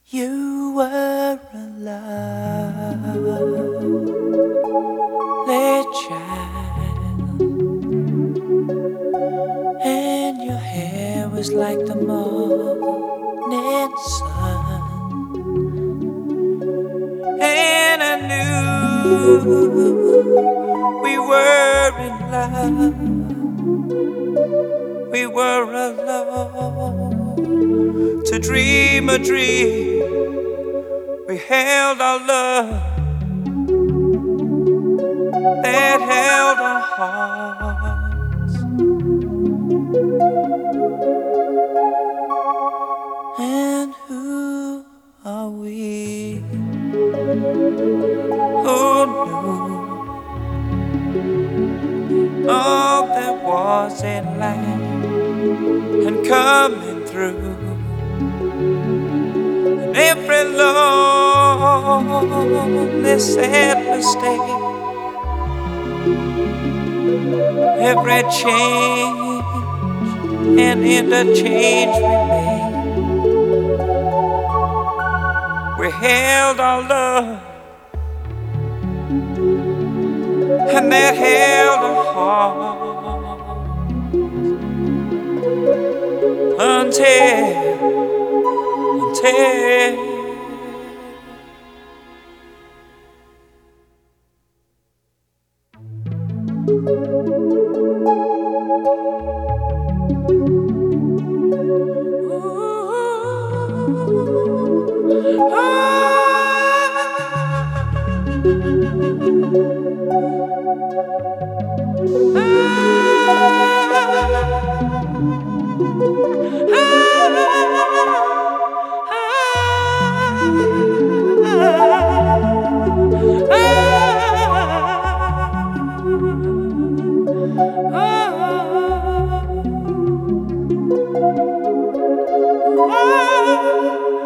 You were a lovely child, and your hair was like the morning sun. And I knew we were in love. We were alone to dream a dream. We held our love that held our hearts. And who are we? Who knew all that was in life and coming through? And every lonely, sad mistake, every change and interchange we made, we held our love, and that held our heart until oh,